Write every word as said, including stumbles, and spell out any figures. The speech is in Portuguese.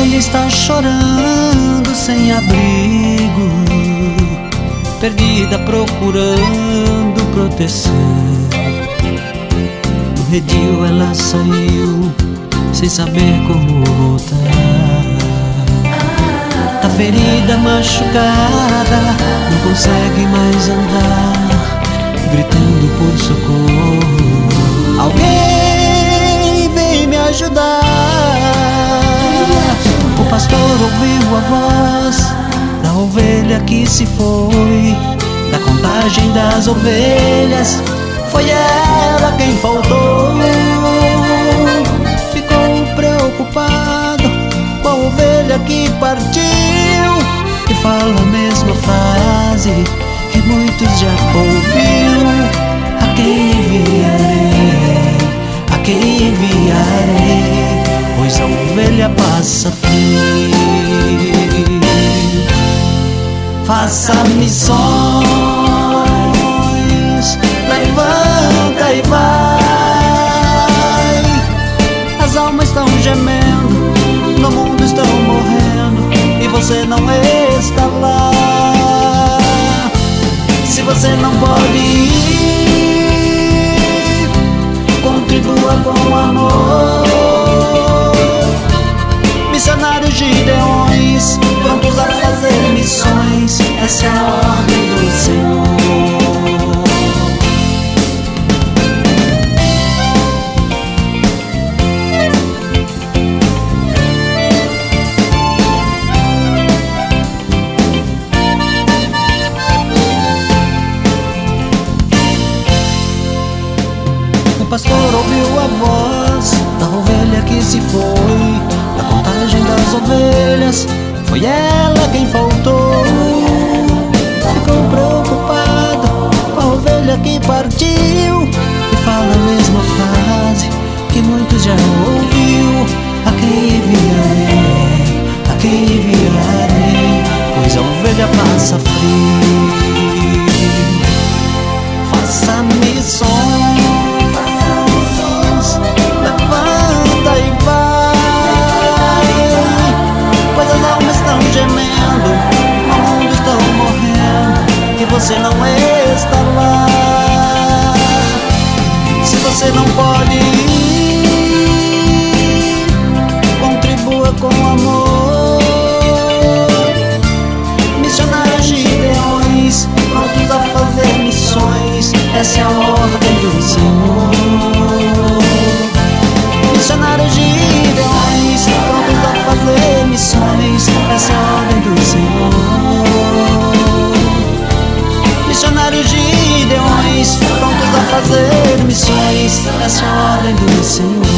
ovelha está chorando sem abrigo, perdida procurando proteção. Do redil ela saiu sem saber como voltar. Tá ferida, machucada, não consegue mais andar, gritando por socorro. Alguém vem me ajudar. O pastor ouviu a voz da ovelha que se foi, da contagem das ovelhas foi ela quem faltou. Ficou preocupado com a ovelha que partiu e fala a mesma frase que muitos já ouviu: a quem enviarei, a quem enviarei, pois a ovelha passa frio. Faça missões, levanta e vai. As almas estão gemendo, no mundo estão morrendo, e você não está lá. Se você não pode ir, contribua com amor. Missionários Gideões, prontos a fazer missões, essa é a ordem do Senhor. O pastor ouviu a voz da ovelha que se foi, da contagem das ovelhas foi ela quem faltou. Ficou preocupado com a ovelha que partiu e fala a mesma frase que muitos já ouviu: a quem enviarei, a quem enviarei, pois a ovelha passa frio. Faça missões, levanta e vai, pois as almas estão gemendo, o mundo está morrendo, e você não está lá. Se você não pode ir, contribua com amor. Missionários Gideões, prontos a fazer missões, essa é a ordem do Senhor. Missionários Gideões, prontos a fazer missões, essa é a ordem do Senhor. Missionários Gideões, prontos a fazer missões, essa é a ordem do Senhor.